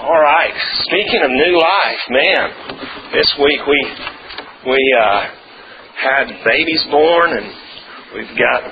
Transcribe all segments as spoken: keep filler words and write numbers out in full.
All right. Speaking of new life, man, this week we we uh, had babies born, and we've got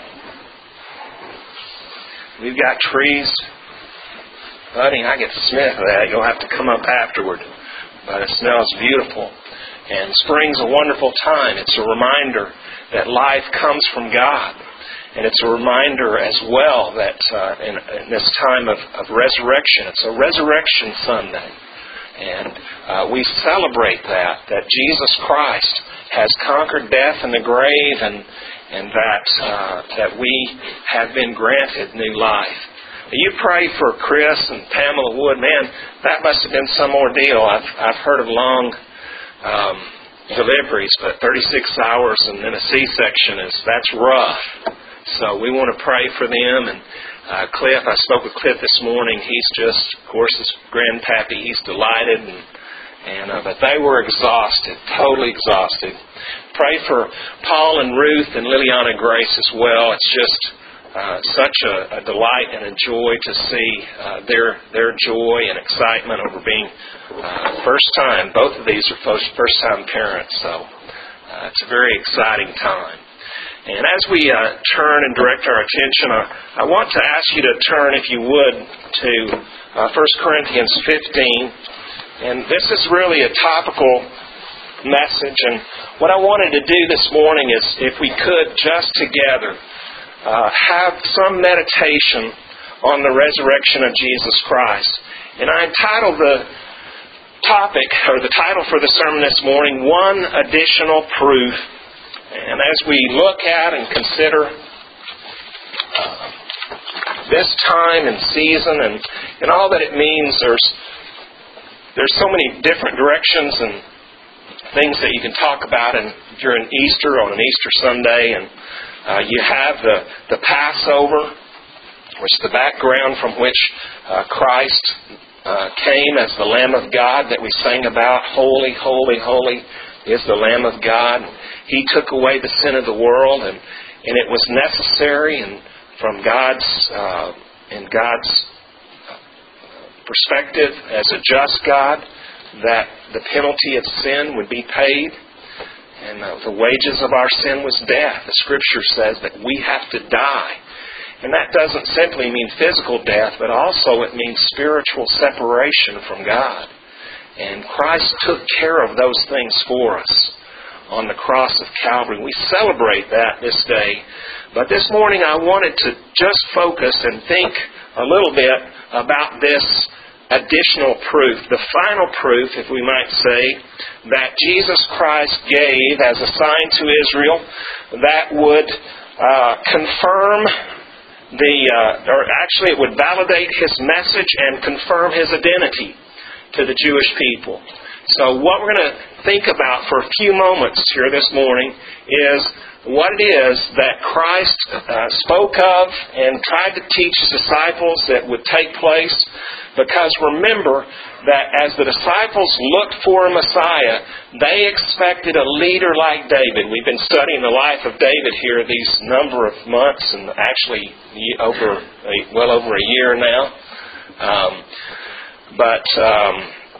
we've got trees. Honey, I get the sniff of that. You'll have to come up afterward, but it smells beautiful. And spring's a wonderful time. It's a reminder that life comes from God. And it's a reminder as well that uh, in, in this time of, of resurrection, it's a resurrection Sunday. And uh, we celebrate that, that Jesus Christ has conquered death and the grave, and, and that, uh, that we have been granted new life. You pray for Chris and Pamela Wood. Man, that must have been some ordeal. I've, I've heard of long um, deliveries, but thirty-six hours and then a C-section, is that's rough. So we want to pray for them. And uh, Cliff, I spoke with Cliff this morning. He's just, of course, his grandpappy. He's delighted, and, and uh, but they were exhausted, totally exhausted. Pray for Paul and Ruth and Liliana Grace as well. It's just uh, such a, a delight and a joy to see uh, their their joy and excitement over being uh, first time. Both of these are first time parents, so uh, it's a very exciting time. And as we uh, turn and direct our attention, uh, I want to ask you to turn, if you would, to uh, First Corinthians fifteen. And this is really a topical message. And what I wanted to do this morning is, if we could, just together, uh, have some meditation on the resurrection of Jesus Christ. And I entitled the topic, or the title for the sermon this morning, One Additional Proof. And as we look at and consider uh, this time and season and, and all that it means, there's there's so many different directions and things that you can talk about. And during Easter, on an Easter Sunday, and uh, you have the, the Passover, which is the background from which uh, Christ uh, came as the Lamb of God that we sang about. Holy, holy, holy is the Lamb of God. He took away the sin of the world, and, and it was necessary, and from God's uh, in God's perspective as a just God, that the penalty of sin would be paid, and uh, the wages of our sin was death. The Scripture says that we have to die, and that doesn't simply mean physical death, but also it means spiritual separation from God. And Christ took care of those things for us on the cross of Calvary. We celebrate that this day. But this morning I wanted to just focus and think a little bit about this additional proof, the final proof, if we might say, that Jesus Christ gave as a sign to Israel that would uh, confirm the, uh, or actually it would validate His message and confirm His identity to the Jewish people. So what we're going to think about for a few moments here this morning is what it is that Christ uh, spoke of and tried to teach His disciples that would take place. Because remember that as the disciples looked for a Messiah, they expected a leader like David. We've been studying the life of David here these number of months, and actually over well over a year now. Um, but um,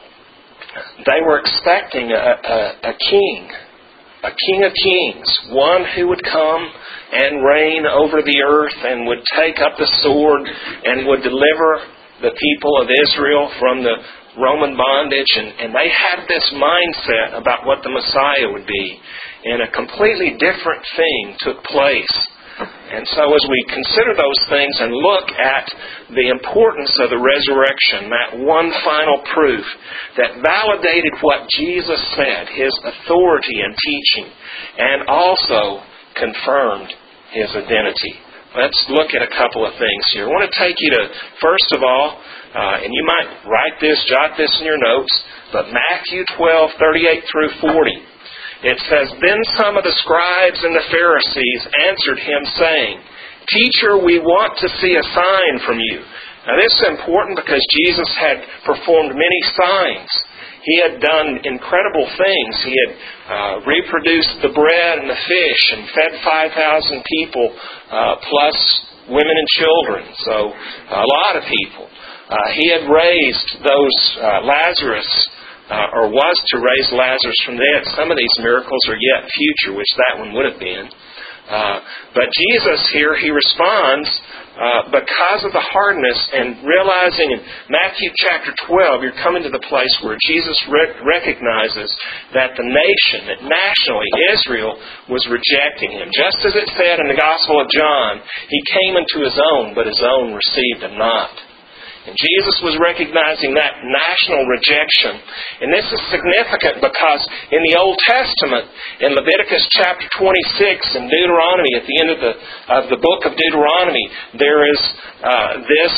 they were expecting a, a, a king, a king of kings, one who would come and reign over the earth and would take up the sword and would deliver the people of Israel from the Roman bondage. And, and they had this mindset about what the Messiah would be. And a completely different thing took place. And so as we consider those things and look at the importance of the resurrection, that one final proof that validated what Jesus said, His authority and teaching, and also confirmed His identity. Let's look at a couple of things here. I want to take you to, first of all, uh, and you might write this, jot this in your notes, but Matthew twelve, thirty-eight through forty. It says, Then some of the scribes and the Pharisees answered Him, saying, Teacher, we want to see a sign from you. Now this is important because Jesus had performed many signs. He had done incredible things. He had uh, reproduced the bread and the fish and fed five thousand people, uh, plus women and children. So a lot of people. Uh, he had raised those uh, Lazarus, uh, or was to raise Lazarus from the dead. Some of these miracles are yet future, which that one would have been. Uh, but Jesus here, He responds uh, because of the hardness and realizing in Matthew chapter twelve, you're coming to the place where Jesus re- recognizes that the nation, that nationally Israel was rejecting Him. Just as it said in the Gospel of John, He came unto His own, but His own received Him not. And Jesus was recognizing that national rejection. And this is significant because in the Old Testament, in Leviticus chapter twenty-six and Deuteronomy, at the end of the of the book of Deuteronomy, there is uh, this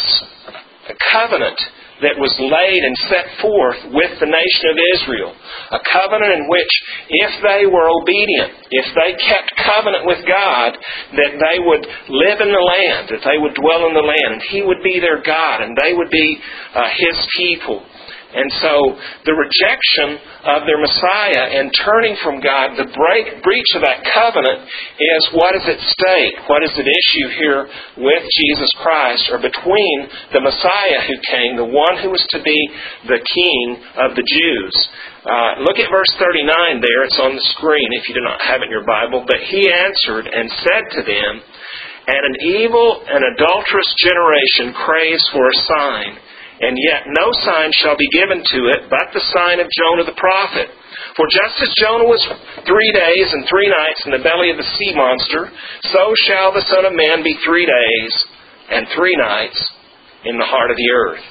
covenant that was laid and set forth with the nation of Israel. A covenant in which, if they were obedient, if they kept covenant with God, that they would live in the land, that they would dwell in the land, and He would be their God, and they would be uh, His people. And so the rejection of their Messiah and turning from God, the break, breach of that covenant is what is at stake. What is at issue here with Jesus Christ, or between the Messiah who came, the one who was to be the King of the Jews. Uh, look at verse thirty-nine there. It's on the screen if you do not have it in your Bible. But He answered and said to them, "And an evil and adulterous generation craves for a sign, and yet no sign shall be given to it but the sign of Jonah the prophet. For just as Jonah was three days and three nights in the belly of the sea monster, so shall the Son of Man be three days and three nights in the heart of the earth."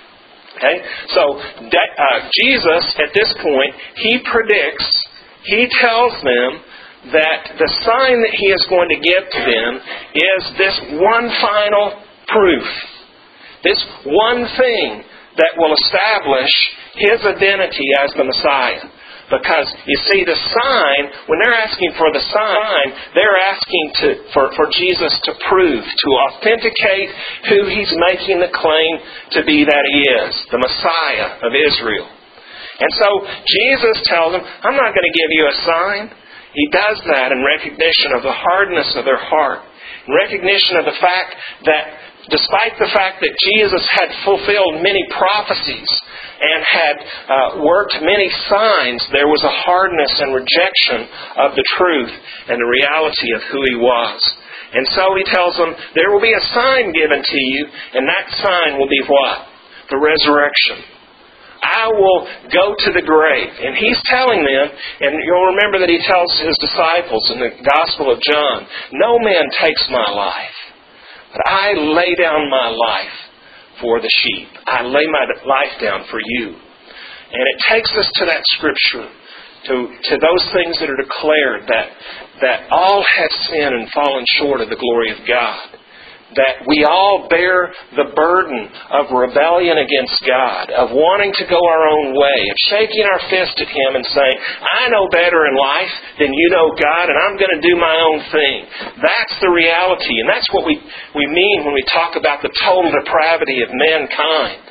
Okay? So uh, Jesus, at this point, He predicts, He tells them that the sign that He is going to give to them is this one final proof. This one thing that will establish His identity as the Messiah. Because, you see, the sign, when they're asking for the sign, they're asking to, for, for Jesus to prove, to authenticate who He's making the claim to be that He is, the Messiah of Israel. And so Jesus tells them, "I'm not going to give you a sign." He does that in recognition of the hardness of their heart, in recognition of the fact that despite the fact that Jesus had fulfilled many prophecies and had uh, worked many signs, there was a hardness and rejection of the truth and the reality of who He was. And so He tells them, there will be a sign given to you, and that sign will be what? The resurrection. I will go to the grave. And He's telling them, and you'll remember that He tells His disciples in the Gospel of John, "No man takes my life, but I lay down my life for the sheep. I lay my life down for you." And it takes us to that Scripture, to, to those things that are declared, that, that all have sinned and fallen short of the glory of God. That we all bear the burden of rebellion against God, of wanting to go our own way, of shaking our fist at Him and saying, "I know better in life than you know, God, and I'm going to do my own thing." That's the reality, and that's what we, we mean when we talk about the total depravity of mankind.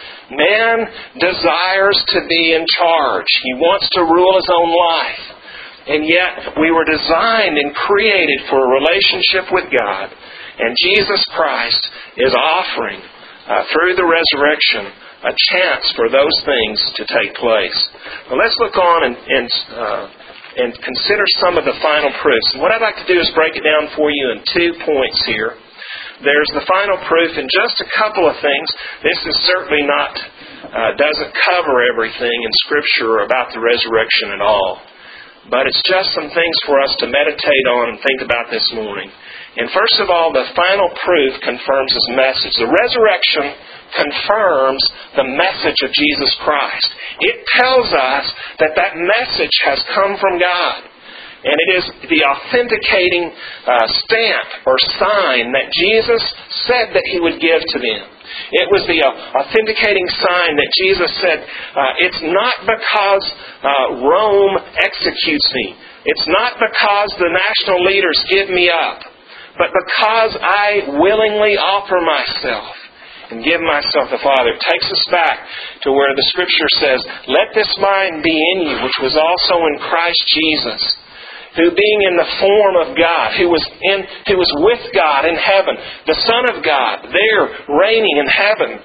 Man desires to be in charge. He wants to rule his own life. And yet, we were designed and created for a relationship with God. And Jesus Christ is offering, uh, through the resurrection, a chance for those things to take place. Well, let's look on and, and, uh, and consider some of the final proofs. And what I'd like to do is break it down for you in two points here. There's the final proof and just a couple of things. This is certainly not, uh, doesn't cover everything in Scripture about the resurrection at all. But it's just some things for us to meditate on and think about this morning. And first of all, the final proof confirms His message. The resurrection confirms the message of Jesus Christ. It tells us that that message has come from God. And it is the authenticating uh, stamp or sign that Jesus said that He would give to them. It was the uh, authenticating sign that Jesus said, uh, it's not because uh, Rome executes me. It's not because the national leaders give me up. But because I willingly offer myself and give myself to the Father. It takes us back to where the Scripture says, "Let this mind be in you, which was also in Christ Jesus, who being in the form of God, who was in, who was with God in heaven, the Son of God, there reigning in heaven.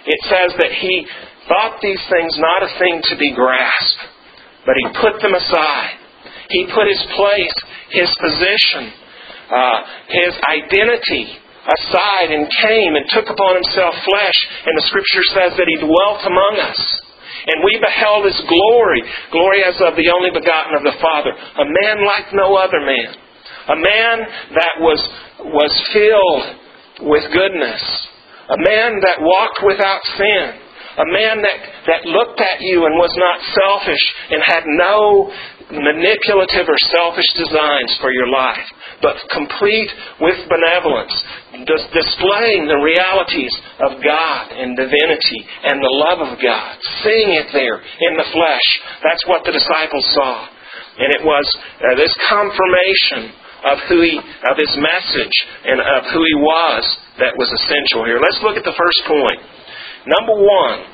it says that He thought these things not a thing to be grasped, but He put them aside. He put His place, His position, uh, His identity aside and came and took upon Himself flesh. And the Scripture says that He dwelt among us. And we beheld His glory, glory as of the only begotten of the Father, a man like no other man, a man that was, was filled with goodness, a man that walked without sin, a man that, that looked at you and was not selfish and had no manipulative or selfish designs for your life, but complete with benevolence, dis- displaying the realities of God and divinity and the love of God, seeing it there in the flesh. That's what the disciples saw. And it was uh, this confirmation of who he, of His message and of who He was that was essential here. Let's look at the first point. Number one,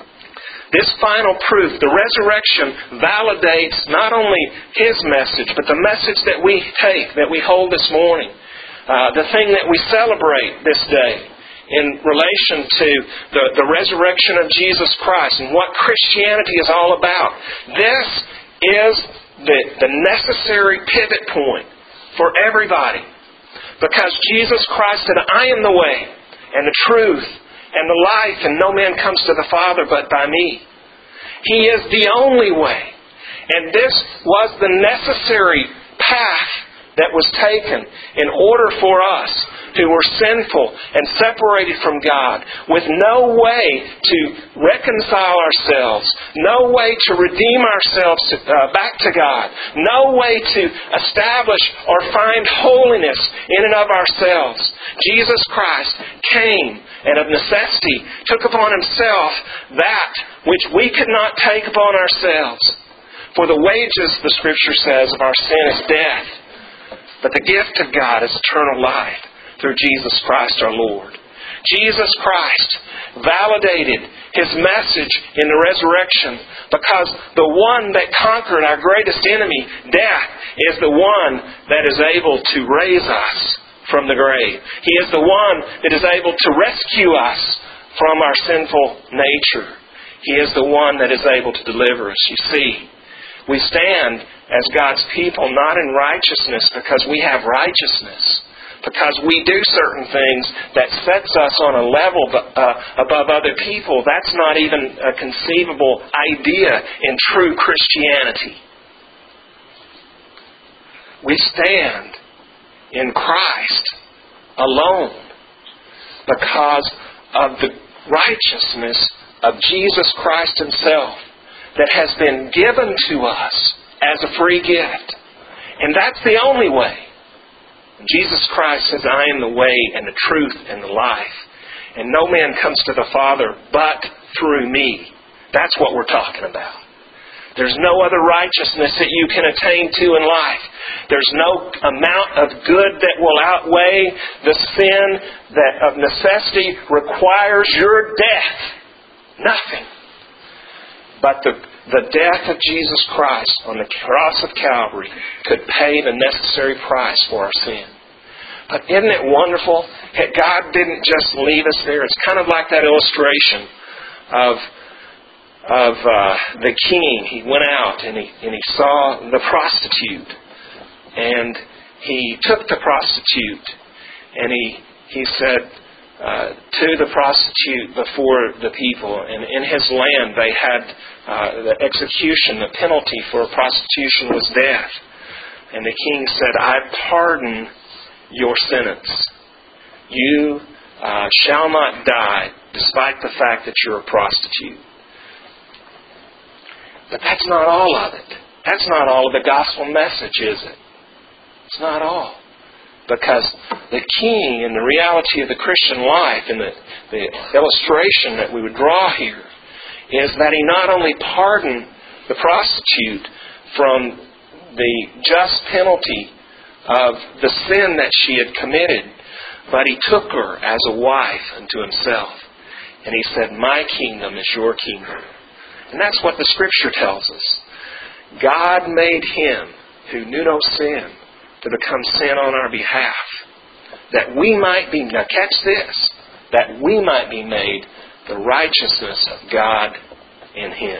this final proof, the resurrection, validates not only His message, but the message that we take, that we hold this morning. Uh, the thing that we celebrate this day in relation to the, the resurrection of Jesus Christ and what Christianity is all about. This is the, the necessary pivot point for everybody. Because Jesus Christ said, I am the way and the truth and the life, and no man comes to the Father but by me. He is the only way. And this was the necessary path that was taken in order for us who were sinful and separated from God, with no way to reconcile ourselves, no way to redeem ourselves to, uh, back to God, no way to establish or find holiness in and of ourselves. Jesus Christ came and of necessity took upon Himself that which we could not take upon ourselves. For the wages, the Scripture says, of our sin is death, but the gift of God is eternal life through Jesus Christ our Lord. Jesus Christ validated His message in the resurrection because the one that conquered our greatest enemy, death, is the one that is able to raise us from the grave. He is the one that is able to rescue us from our sinful nature. He is the one that is able to deliver us. You see, we stand as God's people not in righteousness because we have righteousness, because we do certain things that sets us on a level uh, above other people. That's not even a conceivable idea in true Christianity. We stand in Christ alone because of the righteousness of Jesus Christ Himself that has been given to us as a free gift. And that's the only way. Jesus Christ says, I am the way and the truth and the life. And no man comes to the Father but through me. That's what we're talking about. There's no other righteousness that you can attain to in life. There's no amount of good that will outweigh the sin that of necessity requires your death. Nothing. But the, the death of Jesus Christ on the cross of Calvary could pay the necessary price for our sin. But isn't it wonderful that God didn't just leave us there? It's kind of like that illustration of of uh, the king. He went out and he and he saw the prostitute, and he took the prostitute, and he he said uh, to the prostitute before the people, and in his land they had uh, the execution, the penalty for prostitution was death. And the king said, I pardon your sentence. You uh, shall not die despite the fact that you're a prostitute. But that's not all of it. That's not all of the gospel message, is it? It's not all. Because the key in the reality of the Christian life, and the, the illustration that we would draw here, is that He not only pardoned the prostitute from the just penalty of the sin that she had committed, but He took her as a wife unto Himself. And He said, my kingdom is your kingdom. And that's what the Scripture tells us. God made Him who knew no sin to become sin on our behalf, that we might be, now catch this, that we might be made the righteousness of God in Him.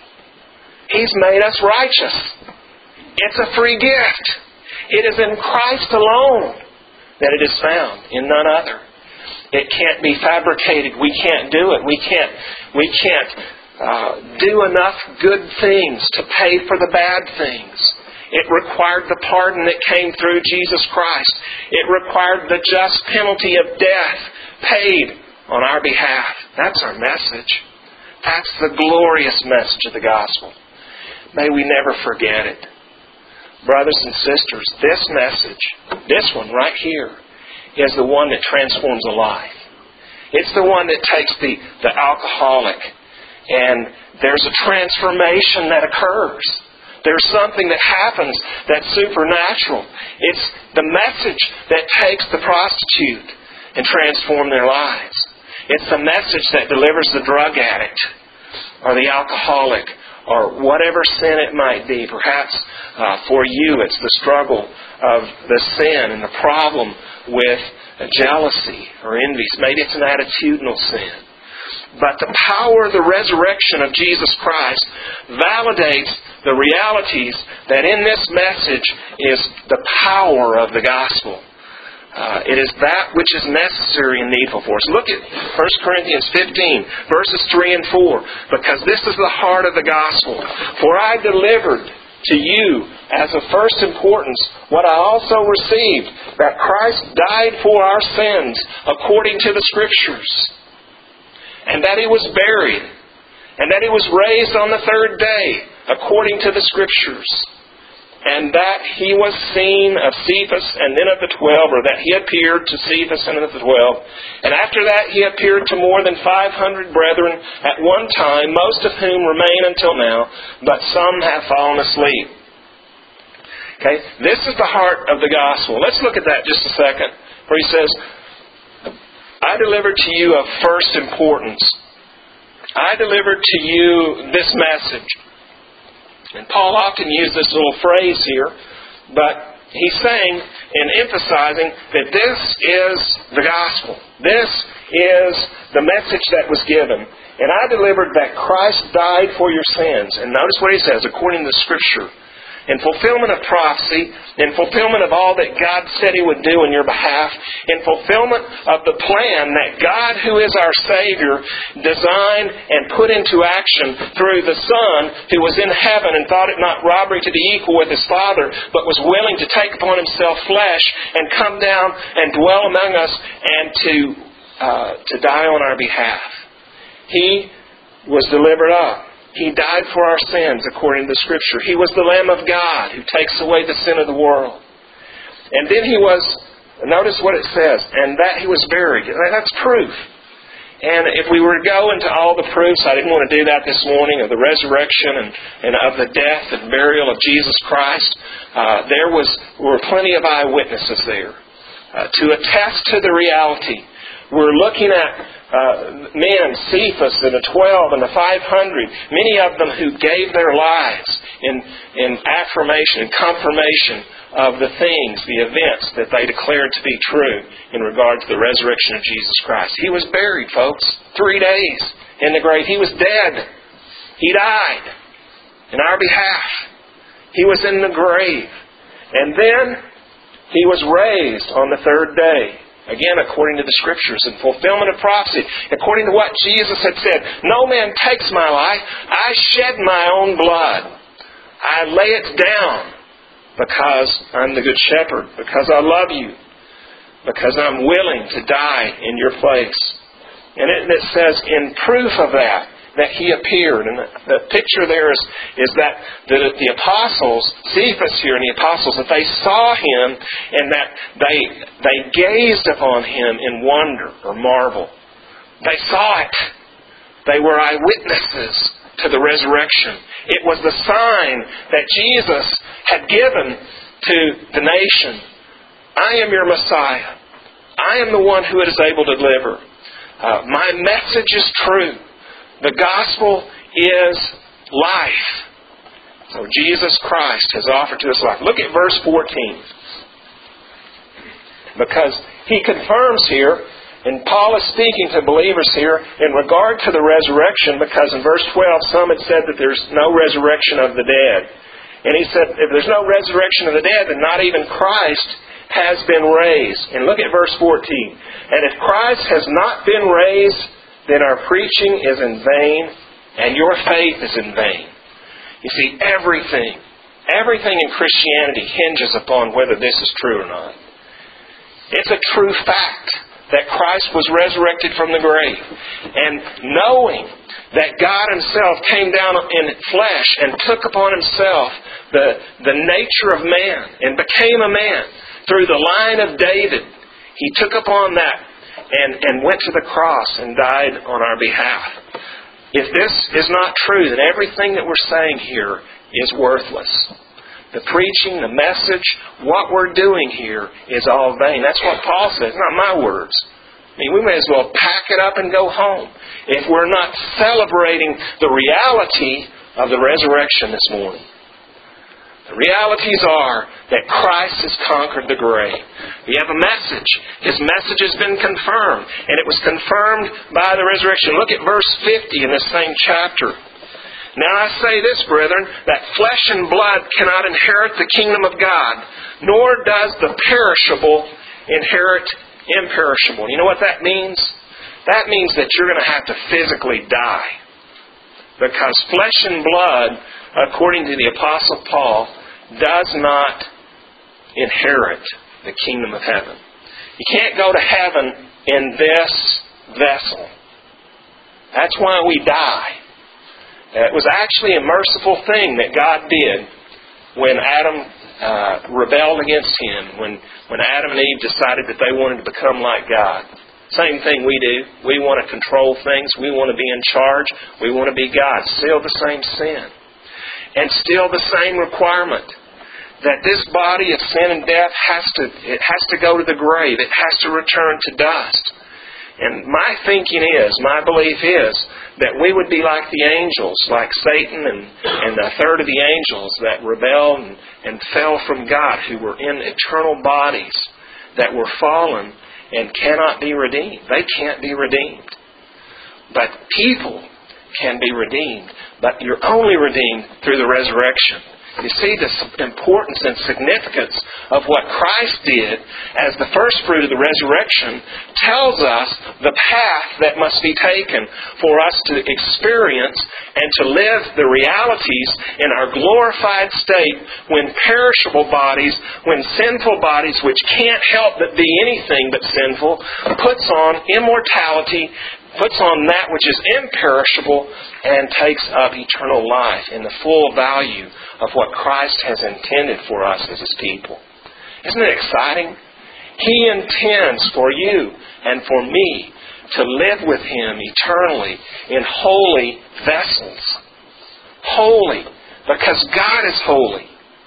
He's made us righteous. It's a free gift. It is in Christ alone that it is found, in none other. It can't be fabricated. We can't do it. We can't, we can't uh, do enough good things to pay for the bad things. It required the pardon that came through Jesus Christ. It required the just penalty of death paid on our behalf. That's our message. That's the glorious message of the gospel. May we never forget it. Brothers and sisters, this message, this one right here, is the one that transforms a life. It's the one that takes the, the alcoholic and there's a transformation that occurs. There's something that happens that's supernatural. It's the message that takes the prostitute and transforms their lives. It's the message that delivers the drug addict or the alcoholic or whatever sin it might be. Perhaps uh, for you it's the struggle of the sin and the problem with jealousy or envy. Maybe it's an attitudinal sin. But the power of the resurrection of Jesus Christ validates the realities that in this message is the power of the gospel. Uh, it is that which is necessary and needful for us. Look at First Corinthians fifteen, verses three and four. Because this is the heart of the gospel. For I delivered to you as of first importance what I also received, that Christ died for our sins according to the Scriptures, and that He was buried, and that He was raised on the third day according to the Scriptures, and that He was seen of Cephas and then of the twelve, or that He appeared to Cephas and of the twelve. And after that He appeared to more than five hundred brethren at one time, most of whom remain until now, but some have fallen asleep. Okay, this is the heart of the gospel. Let's look at that just a second, where He says, I delivered to you of first importance. I delivered to you this message. And Paul often used this little phrase here, but he's saying and emphasizing that this is the gospel. This is the message that was given. And I delivered that Christ died for your sins. And notice what he says, according to the Scripture. In fulfillment of prophecy, in fulfillment of all that God said He would do in your behalf, in fulfillment of the plan that God, who is our Savior, designed and put into action through the Son who was in heaven and thought it not robbery to be equal with His Father, but was willing to take upon Himself flesh and come down and dwell among us and to, uh, to die on our behalf. He was delivered up. He died for our sins according to the Scripture. He was the Lamb of God who takes away the sin of the world. And then He was, notice what it says, and that He was buried. That's proof. And if we were to go into all the proofs, I didn't want to do that this morning, of the resurrection and, and of the death and burial of Jesus Christ, uh, there was were plenty of eyewitnesses there uh, to attest to the reality. We're looking at Uh, men, Cephas and the twelve and the five hundred, many of them who gave their lives in, in affirmation and confirmation of the things, the events that they declared to be true in regard to the resurrection of Jesus Christ. He was buried, folks, three days in the grave. He was dead. He died in our behalf. He was in the grave. And then He was raised on the third day. Again, according to the Scriptures, in fulfillment of prophecy, according to what Jesus had said, no man takes my life. I shed my own blood. I lay it down because I'm the good shepherd, because I love you, because I'm willing to die in your place. And it, it says, in proof of that, that He appeared. And the, the picture there is, is that the, the apostles, Cephas here and the apostles, that they saw Him and that they, they gazed upon Him in wonder or marvel. They saw it. They were eyewitnesses to the resurrection. It was the sign that Jesus had given to the nation. I am your Messiah. I am the one who is able to deliver. Uh, my message is true. The gospel is life. So Jesus Christ has offered to us life. Look at verse fourteen. Because He confirms here And Paul is speaking to believers here in regard to the resurrection, because in verse twelve, some had said that there's no resurrection of the dead. And he said, if there's no resurrection of the dead, then not even Christ has been raised. And look at verse fourteen. And if Christ has not been raised, then our preaching is in vain, and your faith is in vain. You see, everything, everything in Christianity hinges upon whether this is true or not. It's a true fact that Christ was resurrected from the grave. And knowing that God Himself came down in flesh and took upon Himself the, the nature of man and became a man through the line of David, He took upon that and, and went to the cross and died on our behalf. If this is not true, then everything that we're saying here is worthless. The preaching, the message, what we're doing here is all vain. That's what Paul says, not my words. I mean, we may as well pack it up and go home if we're not celebrating the reality of the resurrection this morning. The realities are that Christ has conquered the grave. We have a message. His message has been confirmed, and it was confirmed by the resurrection. Look at verse fifty in this same chapter. Now I say this, brethren, that flesh and blood cannot inherit the kingdom of God, nor does the perishable inherit imperishable. You know what that means? That means that you're going to have to physically die. Because flesh and blood, according to the Apostle Paul, does not inherit the kingdom of heaven. You can't go to heaven in this vessel. That's why we die. It was actually a merciful thing that God did when Adam uh, rebelled against Him, when, when Adam and Eve decided that they wanted to become like God. Same thing we do. We want to control things. We want to be in charge. We want to be God. Still the same sin. And still the same requirement that this body of sin and death has to, it has to go to the grave. It has to return to dust. And my thinking is, my belief is, that we would be like the angels, like Satan and, and a third of the angels that rebelled and, and fell from God, who were in eternal bodies that were fallen and cannot be redeemed. They can't be redeemed. But people can be redeemed. But you're only redeemed through the resurrection. You see the importance and significance of what Christ did as the first fruit of the resurrection tells us the path that must be taken for us to experience and to live the realities in our glorified state when perishable bodies, when sinful bodies, which can't help but be anything but sinful, puts on immortality, puts on that which is imperishable, and takes up eternal life in the full value of what Christ has intended for us as His people. Isn't it exciting? He intends for you and for me to live with Him eternally in holy vessels. Holy, because God is holy.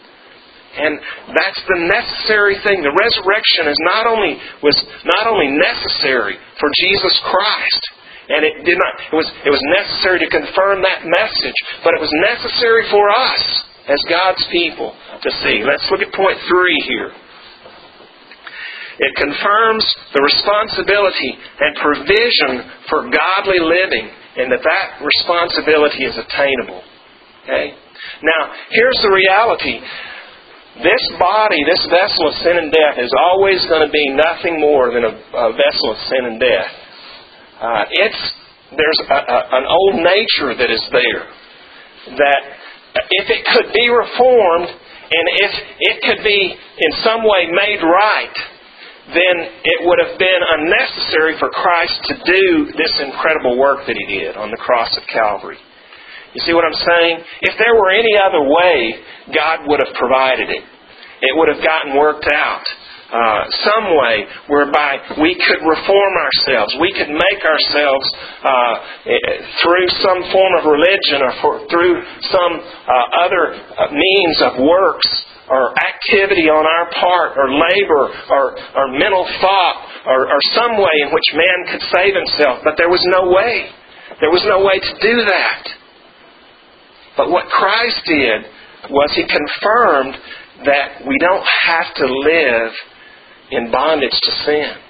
And that's the necessary thing. The resurrection is not only was not only necessary for Jesus Christ, and it did not it was it was necessary to confirm that message, but it was necessary for us as God's people to see. Let's look at point three here. It confirms the responsibility and provision for godly living, and that that responsibility is attainable. Okay? Now, here's the reality. This body, this vessel of sin and death, is always going to be nothing more than a, a vessel of sin and death. Uh, it's there's a, a, an old nature that is there. That if it could be reformed, and if it could be in some way made right, then it would have been unnecessary for Christ to do this incredible work that He did on the cross of Calvary. You see what I'm saying? If there were any other way, God would have provided it. It would have gotten worked out. Uh, some way whereby we could reform ourselves. We could make ourselves uh, through some form of religion or for, through some uh, other means of works or activity on our part or labor or, or mental thought or, or some way in which man could save himself. But there was no way. There was no way to do that. But what Christ did was He confirmed that we don't have to live in bondage to sin.